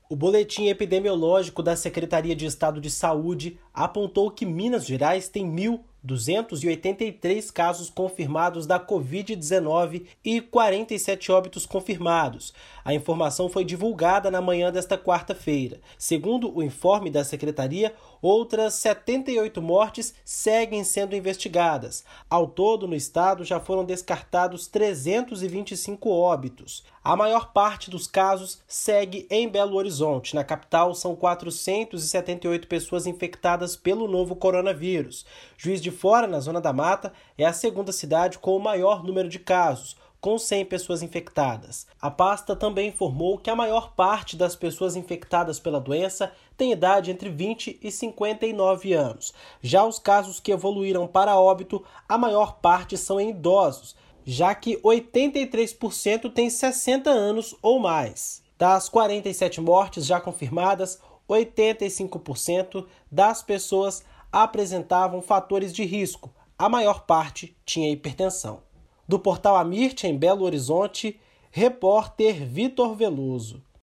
O boletim epidemiológico da Secretaria de Estado de Saúde apontou que Minas Gerais tem 1.283 casos confirmados da Covid-19 e 47 óbitos confirmados. A informação foi divulgada na manhã desta quarta-feira. Segundo o informe da Secretaria, outras 78 mortes seguem sendo investigadas. Ao todo, no estado, já foram descartados 325 óbitos. A maior parte dos casos segue em Belo Horizonte. Na capital, são 478 pessoas infectadas pelo novo coronavírus. Juiz de Fora, na Zona da Mata, é a segunda cidade com o maior número de casos, com 100 pessoas infectadas. A pasta também informou que a maior parte das pessoas infectadas pela doença tem idade entre 20 e 59 anos. Já os casos que evoluíram para óbito, a maior parte são em idosos, já que 83% têm 60 anos ou mais. Das 47 mortes já confirmadas, 85% das pessoas apresentavam fatores de risco. A maior parte tinha hipertensão. Do portal Amirte, em Belo Horizonte, repórter Vitor Veloso.